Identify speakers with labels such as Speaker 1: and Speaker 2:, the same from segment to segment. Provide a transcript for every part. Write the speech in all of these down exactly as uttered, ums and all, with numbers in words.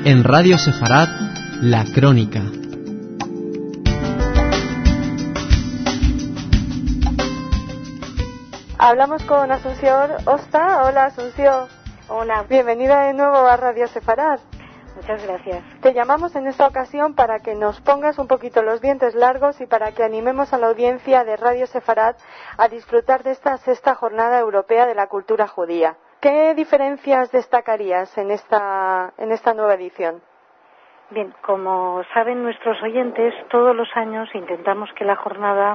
Speaker 1: En Radio Sefarad, La Crónica.
Speaker 2: Hablamos con Asunción Osta. Hola, Asunción.
Speaker 3: Hola.
Speaker 2: Bienvenida de nuevo a Radio Sefarad.
Speaker 3: Muchas gracias.
Speaker 2: Te llamamos en esta ocasión para que nos pongas un poquito los dientes largos y para que animemos a la audiencia de Radio Sefarad a disfrutar de esta sexta jornada europea de la cultura judía. ¿Qué diferencias destacarías en esta, en esta nueva edición?
Speaker 3: Bien, como saben nuestros oyentes, todos los años intentamos que la jornada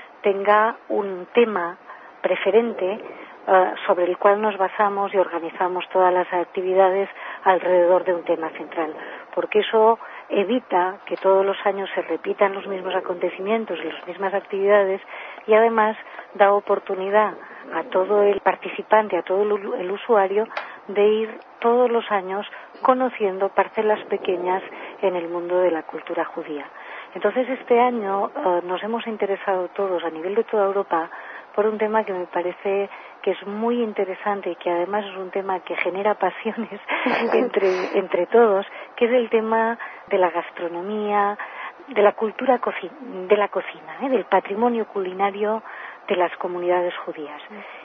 Speaker 3: tenga un tema preferente uh, sobre el cual nos basamos y organizamos todas las actividades alrededor de un tema central, porque eso evita que todos los años se repitan los mismos acontecimientos y las mismas actividades, y además da oportunidad a todo el participante, a todo el usuario, de ir todos los años conociendo parcelas pequeñas en el mundo de la cultura judía. Entonces este año uh, nos hemos interesado todos a nivel de toda Europa por un tema que me parece que es muy interesante y que además es un tema que genera pasiones entre, entre todos, que es el tema de la gastronomía, de la cultura coci- de la cocina, ¿eh? del patrimonio culinario de las comunidades judías.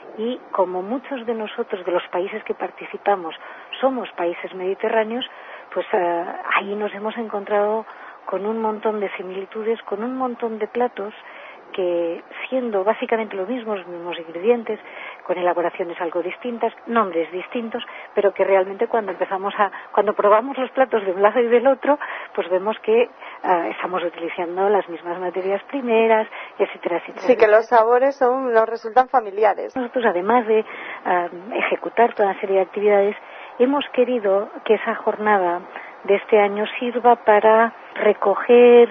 Speaker 3: Y como muchos de nosotros, de los países que participamos, somos países mediterráneos, pues uh, ahí nos hemos encontrado con un montón de similitudes, con un montón de platos que, siendo básicamente los mismos, los mismos ingredientes, con elaboraciones algo distintas, nombres distintos, pero que realmente cuando empezamos a, cuando probamos los platos de un lado y del otro, pues vemos que uh, estamos utilizando las mismas materias primeras, etcétera, etcétera.
Speaker 2: Sí, que los sabores son, nos resultan familiares.
Speaker 3: Nosotros, además de uh, ejecutar toda una serie de actividades, hemos querido que esa jornada de este año sirva para recoger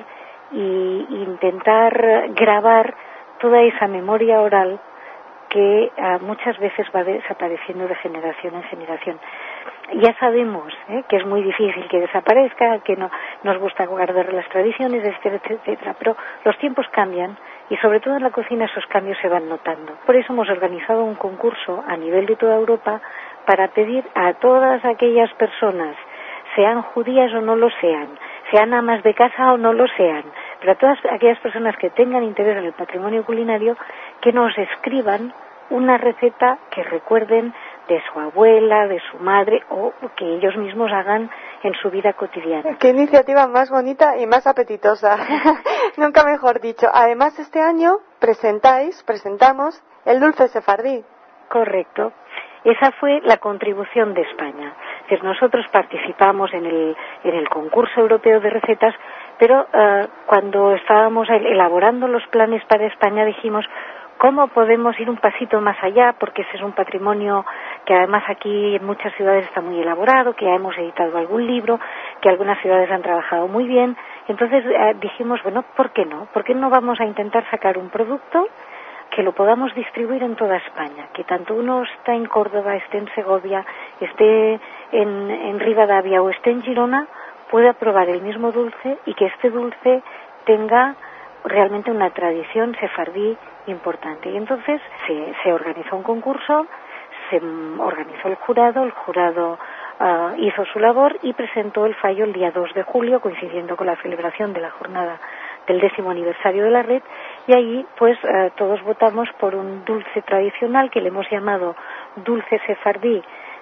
Speaker 3: y intentar grabar toda esa memoria oral que uh, muchas veces va desapareciendo de generación en generación. Ya sabemos ¿eh? que es muy difícil que desaparezca, que no nos gusta guardar las tradiciones, etcétera, etcétera, pero los tiempos cambian y sobre todo en la cocina esos cambios se van notando. Por eso hemos organizado un concurso a nivel de toda Europa para pedir a todas aquellas personas, sean judías o no lo sean, sean amas de casa o no lo sean, pero a todas aquellas personas que tengan interés en el patrimonio culinario, que nos escriban una receta que recuerden de su abuela, de su madre, o que ellos mismos hagan en su vida cotidiana.
Speaker 2: Qué iniciativa más bonita y más apetitosa. Nunca mejor dicho. Además, este año presentáis, presentamos el dulce sefardí.
Speaker 3: Correcto. Esa fue la contribución de España. Es decir, nosotros participamos en el, en el concurso europeo de recetas, pero uh, cuando estábamos elaborando los planes para España dijimos, ¿cómo podemos ir un pasito más allá? Porque ese es un patrimonio que además aquí en muchas ciudades está muy elaborado, que ya hemos editado algún libro, que algunas ciudades han trabajado muy bien. Entonces eh, dijimos, bueno, ¿por qué no? ¿Por qué no vamos a intentar sacar un producto que lo podamos distribuir en toda España? Que tanto uno está en Córdoba, esté en Segovia, esté en, en Rivadavia o esté en Girona, pueda probar el mismo dulce y que este dulce tenga realmente una tradición sefardí importante. Y entonces se, se organizó un concurso, se organizó el jurado, el jurado uh, hizo su labor y presentó el fallo el día dos de julio, coincidiendo con la celebración de la jornada del décimo aniversario de la red, y allí pues uh, todos votamos por un dulce tradicional que le hemos llamado dulce sefardí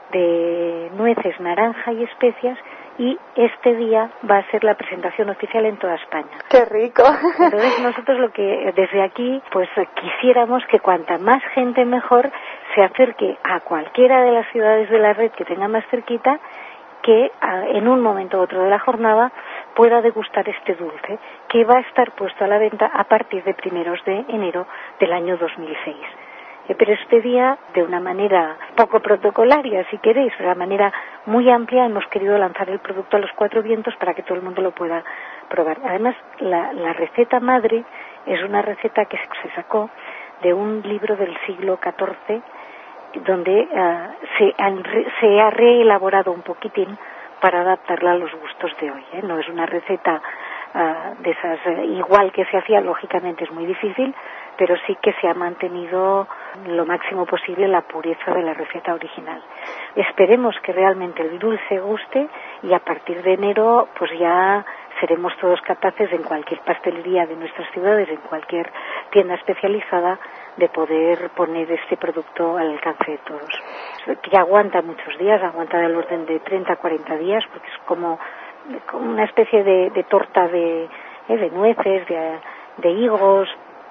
Speaker 3: de nueces, naranja y especias, y este día va a ser la presentación oficial en toda España.
Speaker 2: ¡Qué rico!
Speaker 3: Entonces nosotros lo que desde aquí pues quisiéramos que cuanta más gente mejor se acerque a cualquiera de las ciudades de la red que tenga más cerquita, que a, en un momento u otro de la jornada pueda degustar este dulce, que va a estar puesto a la venta a partir de primeros de enero del año dos mil seis. Pero este día, de una manera poco protocolaria, si queréis, de una manera muy amplia, hemos querido lanzar el producto a los cuatro vientos para que todo el mundo lo pueda probar. Además, la, la receta madre es una receta que se sacó de un libro del siglo catorce, donde uh, se, han, se ha reelaborado un poquitín para adaptarla a los gustos de hoy, ¿eh? No es una receta uh, de esas, uh, igual que se hacía, lógicamente es muy difícil, pero sí que se ha mantenido lo máximo posible la pureza de la receta original. Esperemos que realmente el dulce guste y a partir de enero pues ya seremos todos capaces en cualquier pastelería de nuestras ciudades, en cualquier tienda especializada, de poder poner este producto al alcance de todos. Que aguanta muchos días, aguanta del orden de treinta a cuarenta días, porque es como, como una especie de, de torta de, eh, de nueces, de, de higos.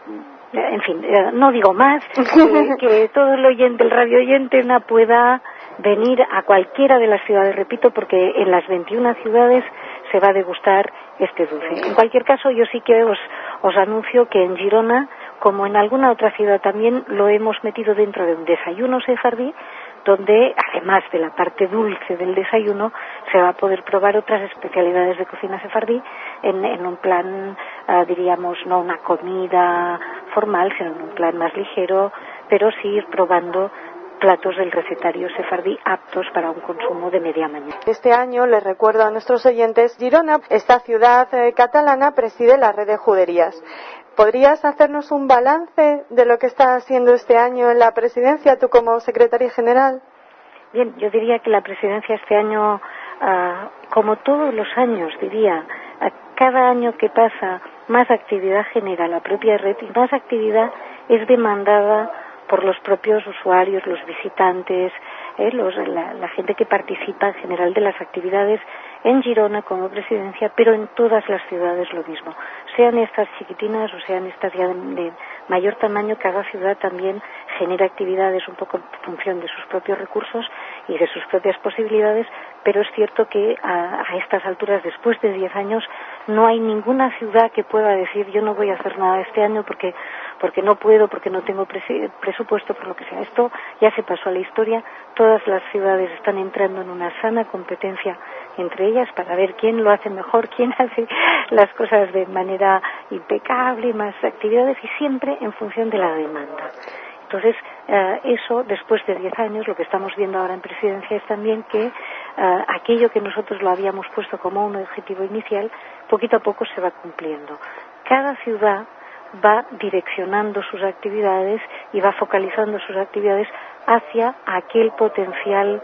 Speaker 3: En fin, no digo más, que, que todo el oyente, el radio oyente, no pueda venir a cualquiera de las ciudades, repito, porque en las veintiuna ciudades se va a degustar este dulce. En cualquier caso, yo sí que os, os anuncio que en Girona, como en alguna otra ciudad también, lo hemos metido dentro de un desayuno sefardí, donde, además de la parte dulce del desayuno, se va a poder probar otras especialidades de cocina sefardí en, en un plan, uh, diríamos, no una comida formal, sino en un plan más ligero, pero sí ir probando platos del recetario sefardí aptos para un consumo de media mañana.
Speaker 2: Este año, les recuerdo a nuestros oyentes, Girona, esta ciudad eh, catalana, preside la red de juderías. ¿Podrías hacernos un balance de lo que está haciendo este año en la presidencia, tú como secretaria general?
Speaker 3: Bien, yo diría que la presidencia este año, uh, como todos los años, diría, a cada año que pasa, más actividad genera la propia red y más actividad es demandada por los propios usuarios, los visitantes, eh, los, la, la gente que participa en general de las actividades en Girona como presidencia, pero en todas las ciudades lo mismo. Sean estas chiquitinas o sean estas ya de, de mayor tamaño, cada ciudad también genera actividades un poco en función de sus propios recursos y de sus propias posibilidades, pero es cierto que a, a estas alturas, después de diez años, no hay ninguna ciudad que pueda decir yo no voy a hacer nada este año porque porque no puedo, porque no tengo presupuesto, por lo que sea. Esto ya se pasó a la historia. Todas las ciudades están entrando en una sana competencia entre ellas para ver quién lo hace mejor, quién hace las cosas de manera impecable, más actividades y siempre en función de la demanda. Entonces, eh, eso, después de diez años, lo que estamos viendo ahora en presidencia es también que eh, aquello que nosotros lo habíamos puesto como un objetivo inicial, poquito a poco se va cumpliendo. Cada ciudad va direccionando sus actividades y va focalizando sus actividades hacia aquel potencial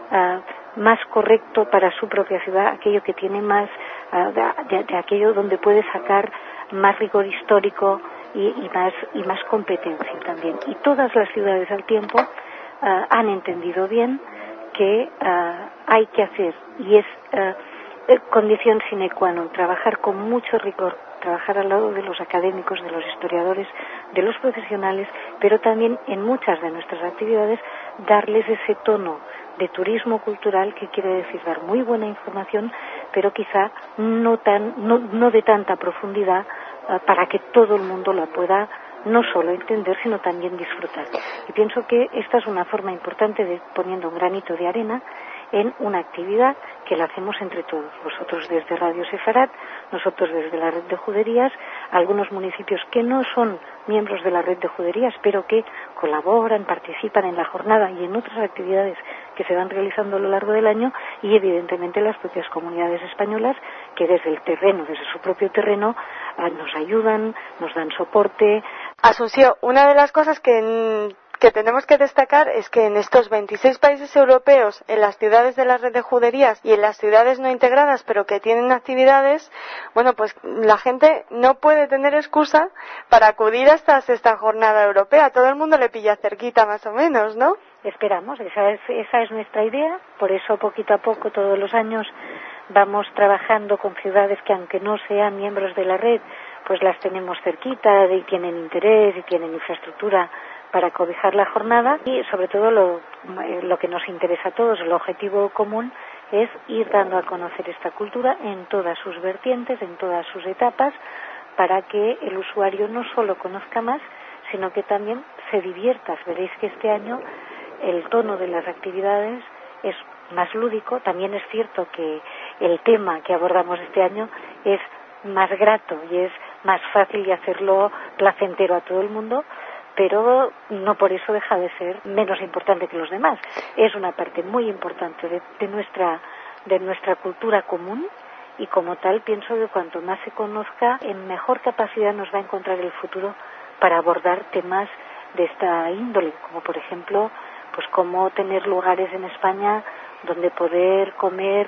Speaker 3: uh, más correcto para su propia ciudad, aquello que tiene más, uh, de, de aquello donde puede sacar más rigor histórico y, y más y más competencia también. Y todas las ciudades al tiempo uh, han entendido bien que uh, hay que hacer, y es uh, condición sine qua non, trabajar con mucho rigor, trabajar al lado de los académicos, de los historiadores, de los profesionales, pero también en muchas de nuestras actividades darles ese tono de turismo cultural, que quiere decir dar muy buena información, pero quizá no tan no, no de tanta profundidad uh, para que todo el mundo la pueda no solo entender, sino también disfrutar. Y pienso que esta es una forma importante de poniendo un granito de arena en una actividad que la hacemos entre todos. Vosotros desde Radio Sefarat, nosotros desde la red de juderías, algunos municipios que no son miembros de la red de juderías, pero que colaboran, participan en la jornada y en otras actividades que se van realizando a lo largo del año, y evidentemente las propias comunidades españolas que desde el terreno, desde su propio terreno, nos ayudan, nos dan soporte.
Speaker 2: Asunción, una de las cosas que que tenemos que destacar es que en estos veintiséis países europeos, en las ciudades de la red de juderías y en las ciudades no integradas pero que tienen actividades, bueno, pues la gente no puede tener excusa para acudir a esta sexta jornada europea. Todo el mundo le pilla cerquita más o menos, ¿no?
Speaker 3: Esperamos, esa es, esa es nuestra idea. Por eso poquito a poco, todos los años, vamos trabajando con ciudades que, aunque no sean miembros de la red, pues las tenemos cerquita y tienen interés y tienen infraestructura para cobijar la jornada. Y sobre todo lo, lo que nos interesa a todos, el objetivo común, es ir dando a conocer esta cultura en todas sus vertientes, en todas sus etapas, para que el usuario no solo conozca más, sino que también se divierta. Veréis que este año el tono de las actividades es más lúdico. También es cierto que el tema que abordamos este año es más grato y es más fácil de hacerlo placentero a todo el mundo, pero no por eso deja de ser menos importante que los demás. Es una parte muy importante de, de nuestra de nuestra cultura común, y como tal pienso que cuanto más se conozca, en mejor capacidad nos va a encontrar el futuro para abordar temas de esta índole, como por ejemplo, pues cómo tener lugares en España donde poder comer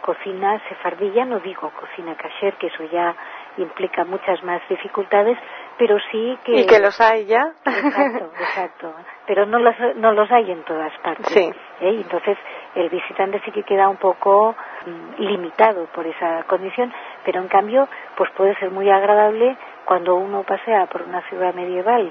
Speaker 3: cocina sefardí. Ya no digo cocina kasher, que eso ya implica muchas más dificultades, pero sí que...
Speaker 2: Y que los hay ya.
Speaker 3: Exacto, exacto. Pero no los, no los hay en todas partes.
Speaker 2: Sí.
Speaker 3: ¿eh? Entonces, el visitante sí que queda un poco mm, limitado por esa condición, pero en cambio, pues puede ser muy agradable cuando uno pasea por una ciudad medieval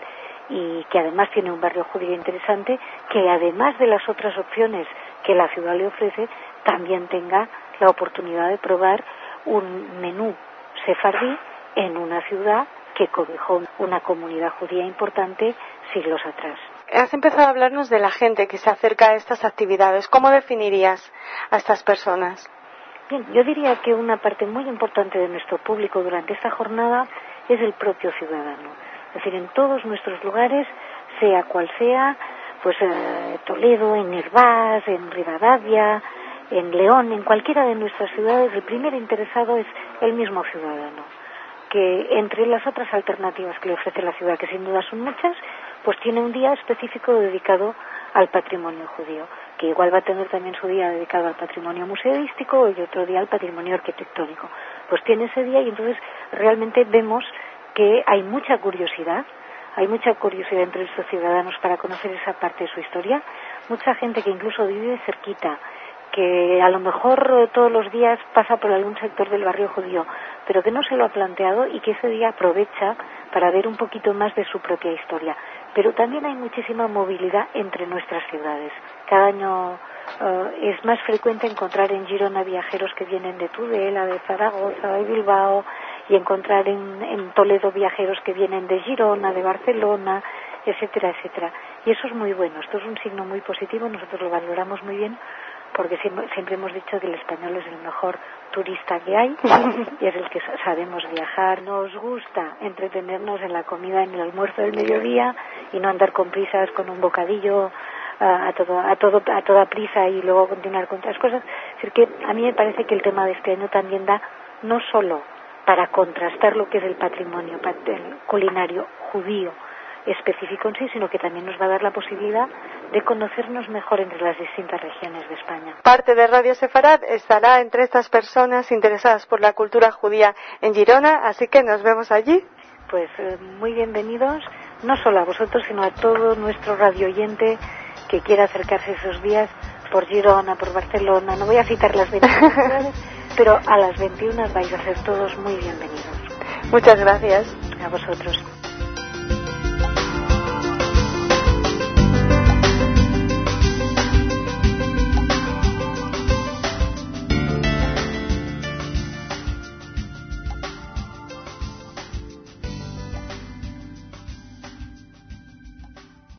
Speaker 3: y que además tiene un barrio judío interesante, que además de las otras opciones que la ciudad le ofrece, también tenga la oportunidad de probar un menú sefardí en una ciudad que cobijó una comunidad judía importante siglos atrás.
Speaker 2: Has empezado a hablarnos de la gente que se acerca a estas actividades. ¿Cómo definirías a estas personas?
Speaker 3: Bien, yo diría que una parte muy importante de nuestro público durante esta jornada es el propio ciudadano. Es decir, en todos nuestros lugares, sea cual sea, pues eh, Toledo, en Nirvás, en Rivadavia, en León, en cualquiera de nuestras ciudades, el primer interesado es el mismo ciudadano, que entre las otras alternativas que le ofrece la ciudad, que sin duda son muchas, pues tiene un día específico dedicado al patrimonio judío, que igual va a tener también su día dedicado al patrimonio museístico y otro día al patrimonio arquitectónico. Pues tiene ese día y entonces realmente vemos que hay mucha curiosidad, hay mucha curiosidad entre estos ciudadanos para conocer esa parte de su historia, mucha gente que incluso vive cerquita, que a lo mejor todos los días pasa por algún sector del barrio judío, pero que no se lo ha planteado y que ese día aprovecha para ver un poquito más de su propia historia. Pero también hay muchísima movilidad entre nuestras ciudades. Cada año uh, es más frecuente encontrar en Girona viajeros que vienen de Tudela, de Zaragoza, de Bilbao, y encontrar en, en Toledo viajeros que vienen de Girona, de Barcelona, etcétera, etcétera. Y eso es muy bueno, esto es un signo muy positivo, nosotros lo valoramos muy bien, porque siempre, siempre hemos dicho que el español es el mejor turista que hay y es el que sabemos viajar. Nos gusta entretenernos en la comida, en el almuerzo del mediodía y no andar con prisas con un bocadillo a, a, todo, a, todo, a toda prisa y luego continuar con otras cosas. Es decir, que a mí me parece que el tema de este año también da no solo para contrastar lo que es el patrimonio el culinario judío específico en sí, sino que también nos va a dar la posibilidad de conocernos mejor entre las distintas regiones de España.
Speaker 2: Parte de Radio Sefarad estará entre estas personas interesadas por la cultura judía en Girona, así que nos vemos allí.
Speaker 3: Pues eh, muy bienvenidos, no solo a vosotros, sino a todo nuestro radio oyente que quiera acercarse esos días por Girona, por Barcelona. No voy a citar las veintiuna ciudades, pero a las veintiuna vais a ser todos muy bienvenidos.
Speaker 2: Muchas gracias.
Speaker 3: A vosotros.